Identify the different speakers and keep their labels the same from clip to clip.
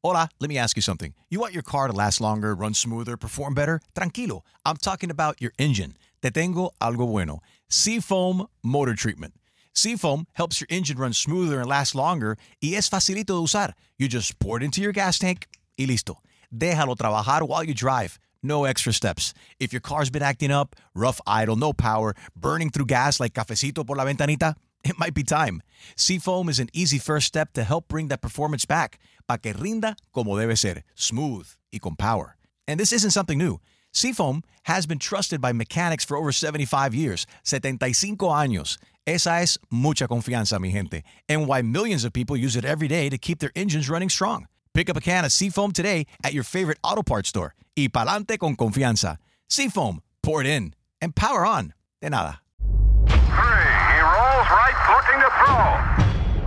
Speaker 1: Hola, let me ask you something. You want your car to last longer, run smoother, perform better? Tranquilo. I'm talking about your engine. Te tengo algo bueno. Seafoam Motor Treatment. Seafoam helps your engine run smoother and last longer y es facilito de usar. You just pour it into your gas tank y listo. Déjalo trabajar while you drive. No extra steps. If your car's been acting up, rough idle, no power, burning through gas like cafecito por la ventanita, it might be time. Seafoam is an easy first step to help bring that performance back, para que rinda como debe ser, smooth y con power. And this isn't something new. Seafoam has been trusted by mechanics for over 75 years, 75 años. Esa es mucha confianza, mi gente, and why millions of people use it every day to keep their engines running strong. Pick up a can of Seafoam today at your favorite auto parts store. Y pa'lante con confianza. Seafoam, pour it in, and power on. De nada.
Speaker 2: He rolls right, looking to throw.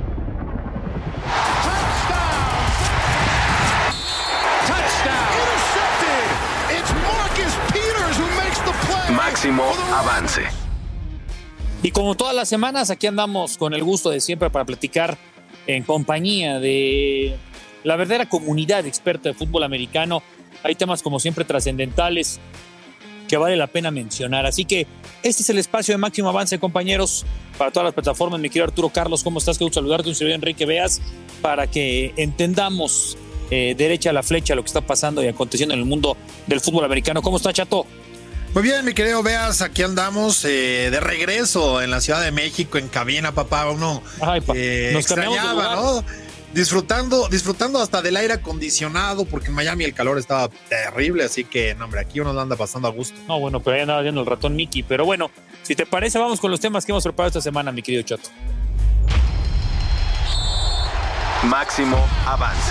Speaker 3: Touchdown! Intercepted! It's Marcus Peters who makes the play.
Speaker 4: Máximo avance.
Speaker 5: Y como todas las semanas, aquí andamos con el gusto de siempre para platicar en compañía de la verdadera comunidad experta de fútbol americano. Hay temas como siempre trascendentales que vale la pena mencionar. Así que este es el espacio de Máximo Avance, compañeros, para todas las plataformas. Mi querido Arturo Carlos, ¿cómo estás? Qué gusto saludarte. Un servidor Enrique Veas, para que entendamos derecha a la flecha lo que está pasando y aconteciendo en el mundo del fútbol americano. ¿Cómo está, Chato?
Speaker 6: Muy bien, mi querido Veas, aquí andamos de regreso en la Ciudad de México, en cabina, papá. Uno
Speaker 5: nos
Speaker 6: extrañaba, ¿no? Disfrutando hasta del aire acondicionado, porque en Miami el calor estaba terrible, así que, no, hombre, aquí uno lo anda pasando a gusto.
Speaker 5: No, bueno, pero ahí andaba viendo el ratón Mickey. Pero bueno, si te parece, vamos con los temas que hemos preparado esta semana, mi querido Chato.
Speaker 4: Máximo avance.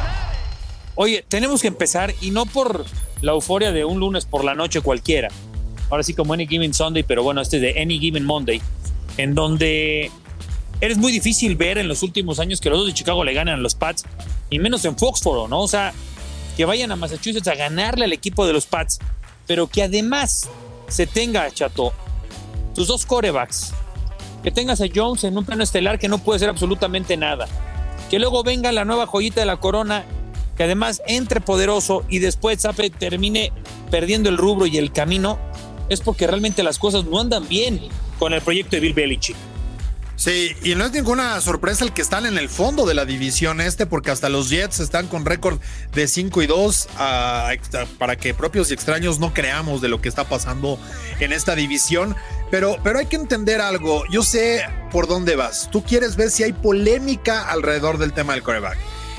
Speaker 5: Oye, tenemos que empezar, y no por la euforia de un lunes por la noche cualquiera. Ahora sí, como Any Given Sunday, pero bueno, este es de Any Given Monday, en donde es muy difícil ver en los últimos años que los dos de Chicago le ganan a los Pats, y menos en Foxborough, ¿no? O sea, que vayan a Massachusetts a ganarle al equipo de los Pats, pero que además se tenga, Chato, tus dos quarterbacks, que tengas a Jones en un plano estelar que no puede ser absolutamente nada, que luego venga la nueva joyita de la corona, que además entre poderoso y después Zappe termine perdiendo el rubro y el camino, es porque realmente las cosas no andan bien con el proyecto de Bill Belichick.
Speaker 6: Sí, y no es ninguna sorpresa el que están en el fondo de la división porque hasta los Jets están con récord de 5-2, para que propios y extraños no creamos de lo que está pasando en esta división. Pero hay que entender algo. Yo sé por dónde vas. Tú quieres ver si hay polémica alrededor del tema del quarterback.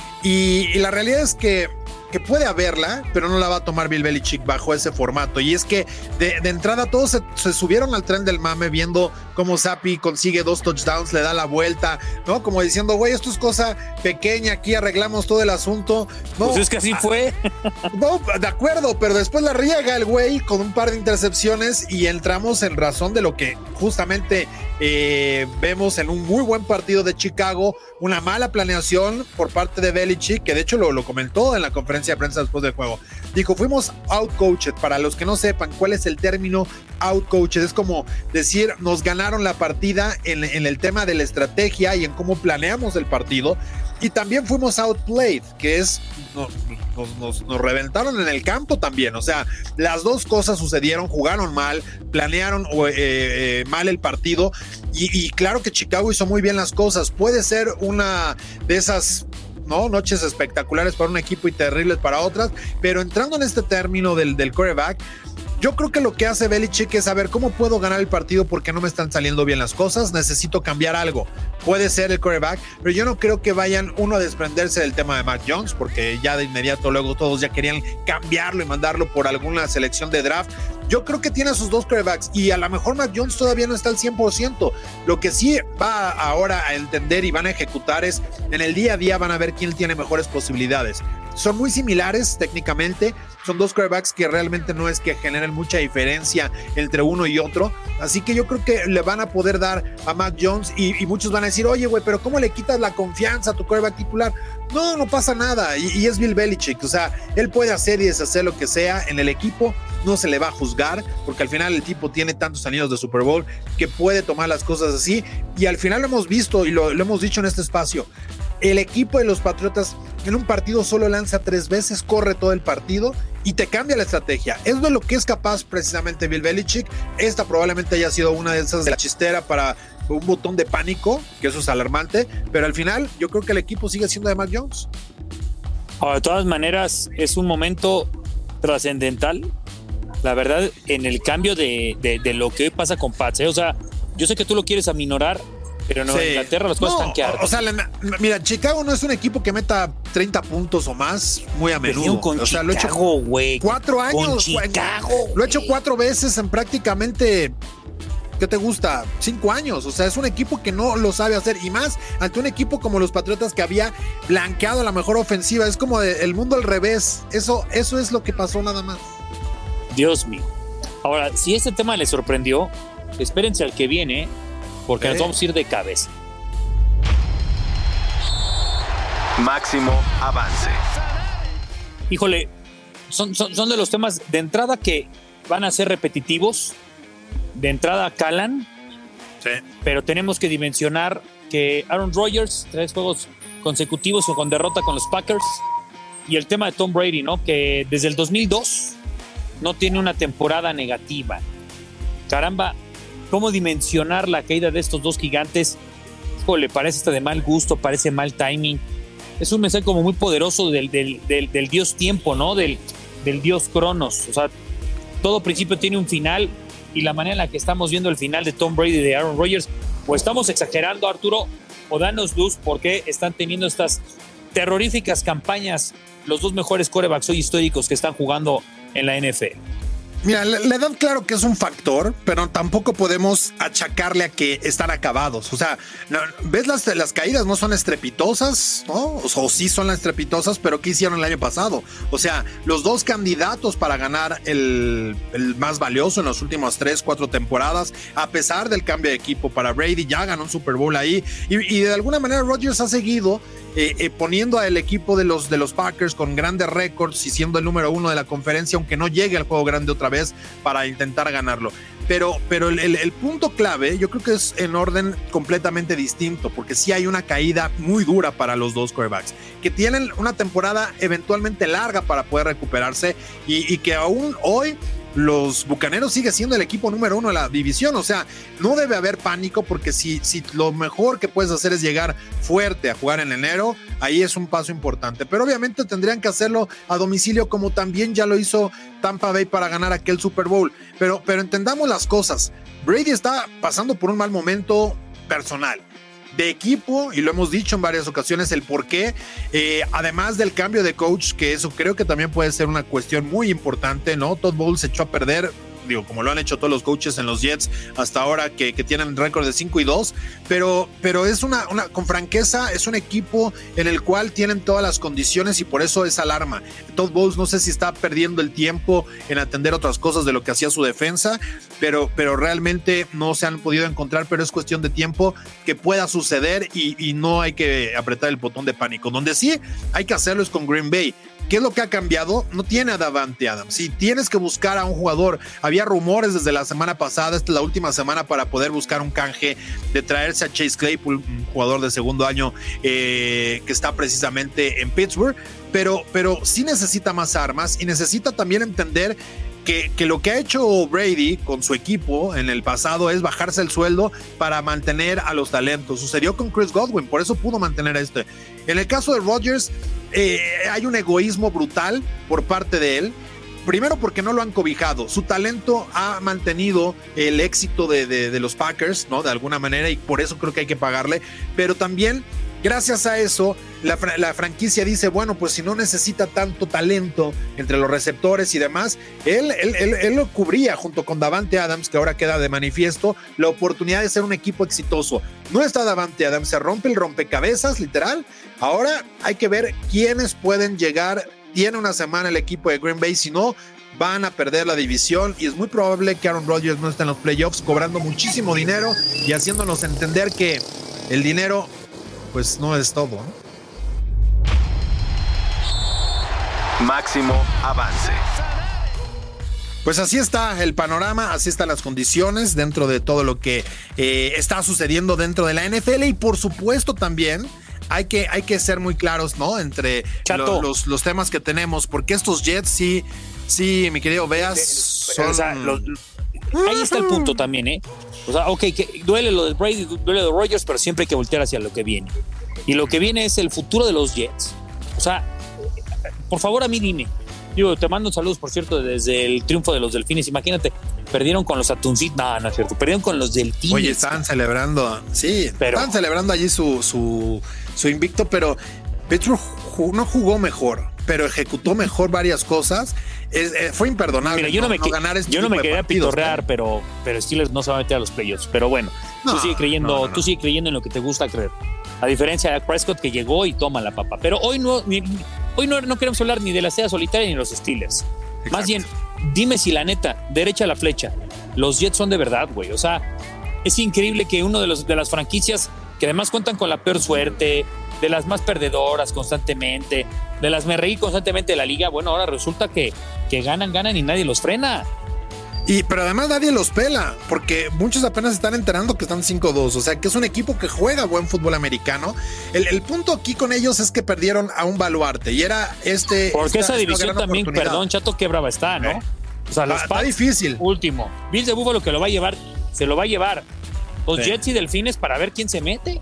Speaker 6: Y la realidad es que puede haberla, pero no la va a tomar Bill Belichick bajo ese formato. Y es que de entrada todos se subieron al tren del mame viendo cómo Zappe consigue 2 touchdowns, le da la vuelta, ¿no? Como diciendo, güey, esto es cosa pequeña, aquí arreglamos todo el asunto. No,
Speaker 5: pues es que así fue.
Speaker 6: No, de acuerdo, pero después la riega el güey con un par de intercepciones y entramos en razón de lo que justamente vemos en un muy buen partido de Chicago, una mala planeación por parte de Belichick, que de hecho lo comentó en la conferencia de prensa después del juego. Dijo, fuimos outcoached. Para los que no sepan cuál es el término outcoached, es como decir, nos ganaron la partida en el tema de la estrategia y en cómo planeamos el partido. Y también fuimos outplayed, que es nos reventaron en el campo también. O sea, las dos cosas sucedieron, jugaron mal, planearon mal el partido. Y claro que Chicago hizo muy bien las cosas. Puede ser una de esas, ¿no?, noches espectaculares para un equipo y terribles para otras, pero entrando en este término del quarterback, yo creo que lo que hace Belichick es saber cómo puedo ganar el partido porque no me están saliendo bien las cosas, necesito cambiar algo. Puede ser el quarterback, pero yo no creo que vayan a desprenderse del tema de Mac Jones, porque ya de inmediato luego todos ya querían cambiarlo y mandarlo por alguna selección de draft. Yo creo que tiene a sus dos quarterbacks y a lo mejor Mac Jones todavía no está al 100%. Lo que sí va ahora a entender y van a ejecutar es, en el día a día van a ver quién tiene mejores posibilidades. Son muy similares técnicamente, son dos quarterbacks que realmente no es que generen mucha diferencia entre uno y otro, así que yo creo que le van a poder dar a Mac Jones y muchos van a decir, oye güey, pero ¿cómo le quitas la confianza a tu quarterback titular? No pasa nada, y es Bill Belichick, o sea, él puede hacer y deshacer lo que sea en el equipo, no se le va a juzgar, porque al final el tipo tiene tantos anillos de Super Bowl que puede tomar las cosas así, y al final lo hemos visto y lo hemos dicho en este espacio. el equipo de los Patriotas en un partido solo lanza 3 veces, corre todo el partido y te cambia la estrategia. Es de lo que es capaz precisamente Bill Belichick. Esta probablemente haya sido una de esas de la chistera para un botón de pánico, que eso es alarmante, pero al final yo creo que el equipo sigue siendo de Mac Jones.
Speaker 5: De todas maneras, es un momento trascendental, la verdad, en el cambio de lo que hoy pasa con Pats. O sea, yo sé que tú lo quieres aminorar, pero en Nueva Inglaterra las cosas están que arden.
Speaker 6: O sea, mira, Chicago no es un equipo que meta 30 puntos o más muy a menudo.
Speaker 5: Con
Speaker 6: o sea,
Speaker 5: Chicago,
Speaker 6: lo he hecho
Speaker 5: güey.
Speaker 6: 4 años.
Speaker 5: Con Chicago,
Speaker 6: lo he hecho 4 veces en prácticamente, ¿qué te gusta? 5 años. O sea, es un equipo que no lo sabe hacer. Y más ante un equipo como los Patriotas que había blanqueado la mejor ofensiva. Es como el mundo al revés. Eso es lo que pasó nada más.
Speaker 5: Dios mío. Ahora, si este tema les sorprendió, espérense al que viene, porque nos vamos a ir de cabeza.
Speaker 4: Máximo avance.
Speaker 5: Híjole, son de los temas de entrada que van a ser repetitivos, de entrada calan,
Speaker 6: Sí.
Speaker 5: pero tenemos que dimensionar que Aaron Rodgers, 3 juegos consecutivos con derrota con los Packers, y el tema de Tom Brady, ¿no? Que desde el 2002 no tiene una temporada negativa. Caramba, ¿cómo dimensionar la caída de estos dos gigantes? Híjole, parece hasta de mal gusto, parece mal timing. Es un mensaje como muy poderoso del dios tiempo, ¿no? Del dios Cronos. O sea, todo principio tiene un final, y la manera en la que estamos viendo el final de Tom Brady y de Aaron Rodgers, o estamos exagerando, Arturo, o danos luz por qué están teniendo estas terroríficas campañas los dos mejores quarterbacks hoy históricos que están jugando en la NFL.
Speaker 6: Mira, la edad claro que es un factor, pero tampoco podemos achacarle a que están acabados. O sea, ¿ves las caídas? No son estrepitosas, ¿no? O sí son las estrepitosas, pero ¿qué hicieron el año pasado? O sea, los dos candidatos para ganar el más valioso en las últimas 3-4 temporadas, a pesar del cambio de equipo para Brady, ya ganó un Super Bowl ahí, y de alguna manera Rodgers ha seguido poniendo al equipo de los Packers con grandes récords y siendo el número 1 de la conferencia, aunque no llegue al juego grande otra vez para intentar ganarlo. Pero el punto clave yo creo que es en orden completamente distinto, porque sí hay una caída muy dura para los dos quarterbacks, que tienen una temporada eventualmente larga para poder recuperarse, y que aún hoy los Bucaneros sigue siendo el equipo número 1 de la división. O sea, no debe haber pánico, porque si lo mejor que puedes hacer es llegar fuerte a jugar en enero, ahí es un paso importante. Pero obviamente tendrían que hacerlo a domicilio, como también ya lo hizo Tampa Bay para ganar aquel Super Bowl. Pero entendamos las cosas. Brady está pasando por un mal momento personal, de equipo, y lo hemos dicho en varias ocasiones el por qué, además del cambio de coach, que eso creo que también puede ser una cuestión muy importante, ¿no? Todd Bowles se echó a perder, digo, como lo han hecho todos los coaches en los Jets hasta ahora, que tienen récord de 5-2, pero es con franqueza, es un equipo en el cual tienen todas las condiciones, y por eso es alarma. Todd Bowles no sé si está perdiendo el tiempo en atender otras cosas de lo que hacía su defensa, pero realmente no se han podido encontrar, pero es cuestión de tiempo que pueda suceder, y no hay que apretar el botón de pánico. Donde sí hay que hacerlo es con Green Bay. ¿Qué es lo que ha cambiado? No tiene a Davante Adams. Si tienes que buscar a un jugador, había rumores desde la semana pasada, esta es la última semana para poder buscar un canje de traerse a Chase Claypool, un jugador de segundo año que está precisamente en Pittsburgh, pero sí necesita más armas, y necesita también entender que lo que ha hecho Brady con su equipo en el pasado es bajarse el sueldo para mantener a los talentos. Sucedió con Chris Godwin, por eso pudo mantener a este. En el caso de Rodgers, hay un egoísmo brutal por parte de él. Primero porque no lo han cobijado. Su talento ha mantenido el éxito de los Packers, ¿no? De alguna manera, y por eso creo que hay que pagarle. Pero también, gracias a eso, la franquicia dice, bueno, pues si no necesita tanto talento entre los receptores y demás, él lo cubría junto con Davante Adams, que ahora queda de manifiesto la oportunidad de ser un equipo exitoso. No está Davante Adams, se rompe el rompecabezas, literal. Ahora hay que ver quiénes pueden llegar. Tiene una semana el equipo de Green Bay, si no, van a perder la división, y es muy probable que Aaron Rodgers no esté en los playoffs, cobrando muchísimo dinero y haciéndonos entender que el dinero pues no es todo, ¿no?
Speaker 4: Máximo avance.
Speaker 6: Pues así está el panorama, así están las condiciones dentro de todo lo que está sucediendo dentro de la NFL, y por supuesto también hay que ser muy claros, ¿no? Entre los temas que tenemos, porque estos Jets sí, mi querido Beas, son...
Speaker 5: O sea, ahí está el punto también, ¿eh? O sea, ok, que duele lo de Brady, duele lo de Rodgers, pero siempre hay que voltear hacia lo que viene. Y lo que viene es el futuro de los Jets. O sea, por favor, a mí dime. Digo, te mando saludos, por cierto, desde el triunfo de los Delfines. Imagínate, perdieron con los Atuncitos. No es cierto. Perdieron con los Delfines.
Speaker 6: Oye, estaban celebrando. Sí, estaban celebrando allí su invicto, pero Petro no jugó mejor, pero ejecutó mejor varias cosas. Fue imperdonable.
Speaker 5: Mira, yo no me quería pitorrear, pero Steelers no se va a meter a los playoffs. Pero bueno, tú sigue creyendo en lo que te gusta creer. A diferencia de Prescott, que llegó y toma la papa. Pero hoy no queremos hablar ni de la seda solitaria ni de los Steelers. Exacto. Más bien, dime si la neta, derecha a la flecha, los Jets son de verdad, güey. O sea, es increíble que uno de las franquicias que además cuentan con la peor suerte, de las más perdedoras constantemente, de las me reí constantemente de la liga, bueno, ahora resulta que ganan y nadie los frena.
Speaker 6: Pero además nadie los pela, porque muchos apenas están enterando que están 5-2, o sea que es un equipo que juega buen fútbol americano. El punto aquí con ellos es que perdieron a un baluarte, y era
Speaker 5: porque esa división también, perdón, Chato, qué brava está, ¿no? O sea, los
Speaker 6: está difícil.
Speaker 5: Último, Bills de Buffalo que lo va a llevar, se lo va a llevar. Los Jets y Delfines para ver quién se mete.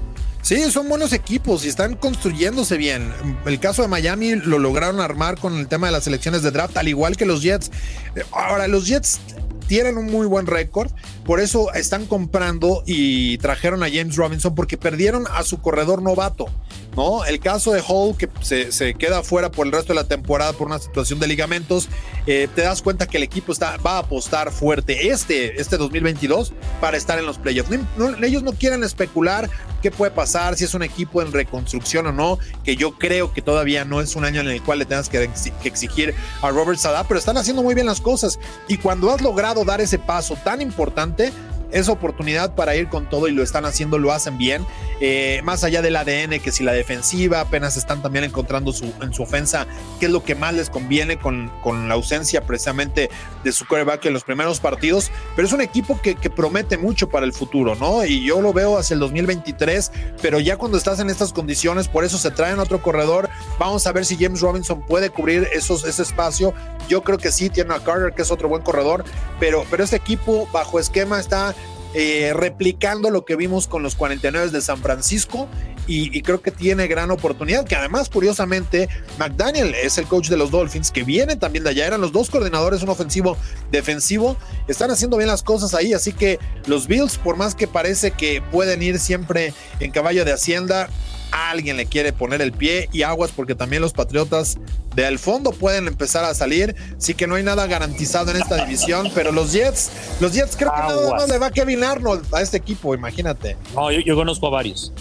Speaker 6: Sí, son buenos equipos y están construyéndose bien. El caso de Miami lo lograron armar con el tema de las selecciones de draft, al igual que los Jets. Ahora, los Jets tienen un muy buen récord, por eso están comprando y trajeron a James Robinson, porque perdieron a su corredor novato, ¿no? El caso de Hall, que se queda fuera por el resto de la temporada por una situación de ligamentos, te das cuenta que el equipo va a apostar fuerte este 2022 para estar en los playoffs. Ellos no quieren especular qué puede pasar, si es un equipo en reconstrucción o no, que yo creo que todavía no es un año en el cual le tengas que exigir a Robert Saleh, pero están haciendo muy bien las cosas, y cuando has logrado dar ese paso tan importante, es oportunidad para ir con todo, y lo están haciendo, lo hacen bien, más allá del ADN, que si la defensiva apenas están también encontrando en su ofensa qué es lo que más les conviene con la ausencia precisamente de su quarterback en los primeros partidos, pero es un equipo que promete mucho para el futuro, ¿no? Y yo lo veo hacia el 2023, pero ya cuando estás en estas condiciones, por eso se traen otro corredor. Vamos a ver si James Robinson puede cubrir ese espacio. Yo creo que sí, tiene a Carter, que es otro buen corredor, pero este equipo bajo esquema está replicando lo que vimos con los 49 de San Francisco, y creo que tiene gran oportunidad, que además, curiosamente, McDaniel es el coach de los Dolphins, que viene también de allá, eran los dos coordinadores, un ofensivo, defensivo, están haciendo bien las cosas ahí, así que los Bills, por más que parece que pueden ir siempre en caballo de Hacienda, alguien le quiere poner el pie, y aguas, porque también los Patriotas del fondo pueden empezar a salir, sí que no hay nada garantizado en esta división, pero los Jets creo que nada más le va a Kevin Arnold a este equipo, imagínate.
Speaker 5: No, yo conozco a varios,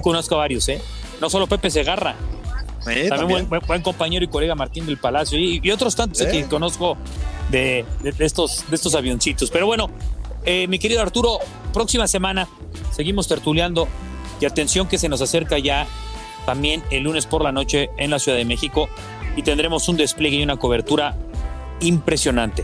Speaker 5: no solo Pepe Segarra, también buen compañero y colega Martín del Palacio, y otros tantos que conozco de estos avioncitos, pero bueno, mi querido Arturo, próxima semana seguimos tertuleando. Y atención que se nos acerca ya también el lunes por la noche en la Ciudad de México, y tendremos un despliegue y una cobertura impresionante.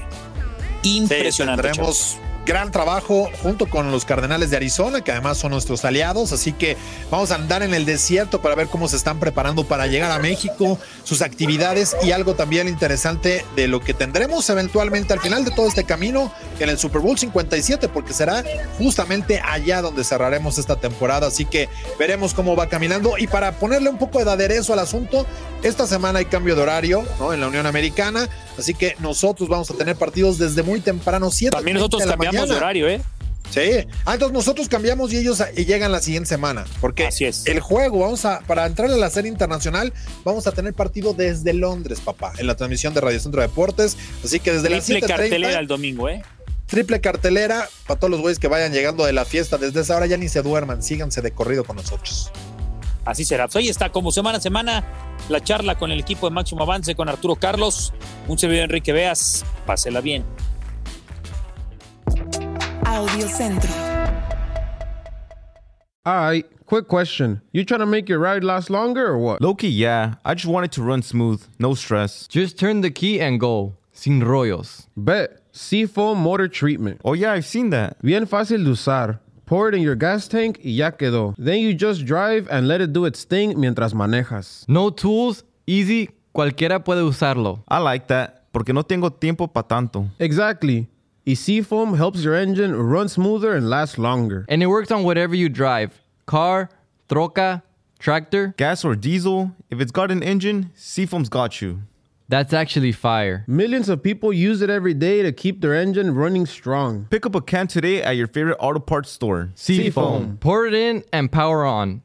Speaker 6: Tendremos gran trabajo junto con los Cardenales de Arizona, que además son nuestros aliados, así que vamos a andar en el desierto para ver cómo se están preparando para llegar a México, sus actividades, y algo también interesante de lo que tendremos eventualmente al final de todo este camino en el Super Bowl 57, porque será justamente allá donde cerraremos esta temporada, así que veremos cómo va caminando. Y para ponerle un poco de aderezo al asunto, esta semana hay cambio de horario, ¿no?, en la Unión Americana, así que nosotros vamos a tener partidos desde muy temprano, 7.
Speaker 5: También nosotros cambiamos de horario,
Speaker 6: Sí, entonces nosotros cambiamos y ellos llegan la siguiente semana, porque
Speaker 5: así es.
Speaker 6: El juego, para entrar a la serie internacional, vamos a tener partido desde Londres, papá, en la transmisión de Radio Centro Deportes, así que desde las 7:30.
Speaker 5: Triple cartelera el domingo,
Speaker 6: Triple cartelera para todos los güeyes que vayan llegando de la fiesta. Desde esa hora ya ni se duerman, síganse de corrido con nosotros.
Speaker 5: Así será. Pues ahí está, como semana a semana, la charla con el equipo de Máximo Avance, con Arturo Carlos, un servidor Enrique Beas. Pásela bien.
Speaker 7: Audio Centro.
Speaker 8: Alright, quick question. You trying to make your ride last longer or what?
Speaker 9: Low-key, yeah. I just want it to run smooth, no stress.
Speaker 10: Just turn the key and go. Sin rollos.
Speaker 8: Bet. Seafoam Motor Treatment.
Speaker 9: Oh yeah, I've seen that.
Speaker 8: Bien fácil de usar. Pour it in your gas tank y ya quedó. Then you just drive and let it do its thing mientras manejas.
Speaker 10: No tools, easy, cualquiera puede usarlo.
Speaker 9: I like that, porque no tengo tiempo pa' tanto.
Speaker 8: Exactly. Y Seafoam helps your engine run smoother and last longer.
Speaker 10: And it works on whatever you drive. Car, troca, tractor.
Speaker 9: Gas or diesel, if it's got an engine, Seafoam's got you.
Speaker 10: That's actually fire.
Speaker 8: Millions of people use it every day to keep their engine running strong.
Speaker 9: Pick up a can today at your favorite auto parts store.
Speaker 10: Seafoam. Pour it in and power on.